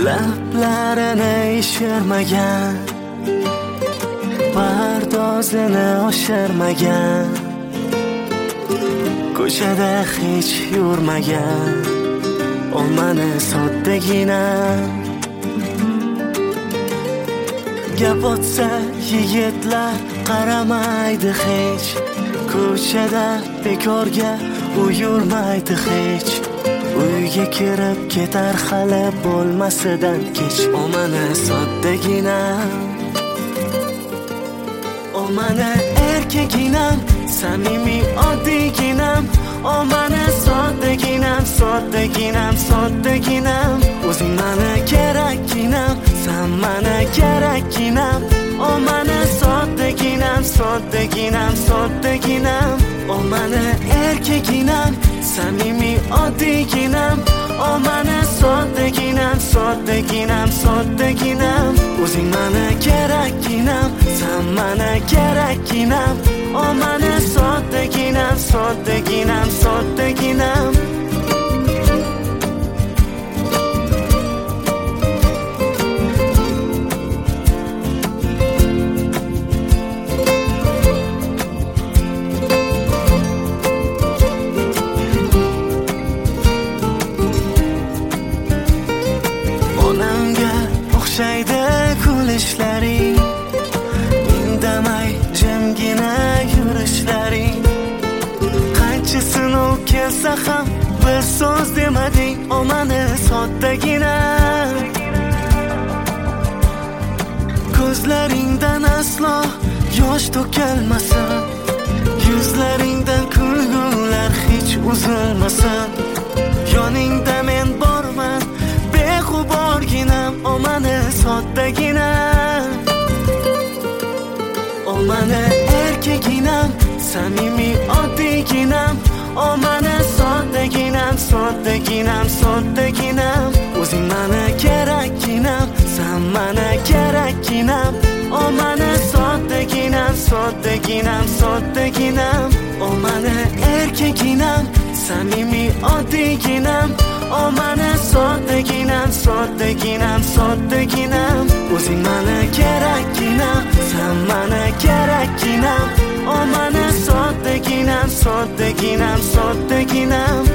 lablarini ishirmagan, pardozini oshirmagan, ko'chada hech yurmagan, olmani soddagina. Gap otsa yigitlar qaramaydi hech, ko'chada bekorga u yurmaydi hech. Uyga kirib ketar hali bo'lmasidan kech. Omani soddagina, omani erkaginam, samimiy oddiginam. Omani soddaginam, soddaginam, soddaginam. O'zing mani kerakginam, sen mani kerakginam. Omani soddaginam, soddaginam, soddaginam. Omani erkaginam, samimiy oddiginam. Omani soddaginam, soddaginam, soddaginam. O'zing mani kerakginam, sen mani kerakginam. Omani soddaginam, soddaginam, soddaginam. Onamga o'xshaydi kulishlaring, indamay jimgina yurishlaring. Qancha sinov kelsa ham bir so'z demading. Omani soddagina, ko'zlaringdan aslo yosh to'kilmasin, yuzlaringdan kulgular hech uzilmasin. Yoningda men borman, beg'uborginam. Omani soddagina, omani erkaginam, samimiy oddiginam. Omani soddaginam, soddaginam, soddaginam. O'zing mani kerakginam, sen mani kerakginam. Omani soddaginam, soddaginam, soddaginam. Omani erkaginam, samimiy oddiginam. Omani soddaginam, soddaginam, soddaginam. O'zing mani kerakginam, sen mani kerakginam. Omani soddaginam, soddaginam, soddaginam.